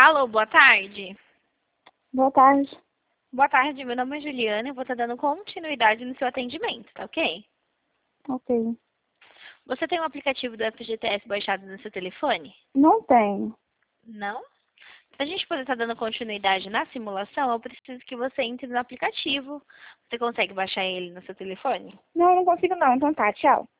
Alô, boa tarde. Boa tarde. Boa tarde, meu nome é Juliana e eu vou estar dando continuidade no seu atendimento, tá ok? Ok. Você tem um aplicativo do FGTS baixado no seu telefone? Não tenho. Não? Para a gente poder estar dando continuidade na simulação, eu preciso que você entre no aplicativo. Você consegue baixar ele no seu telefone? Não consigo não. Então tá, tchau.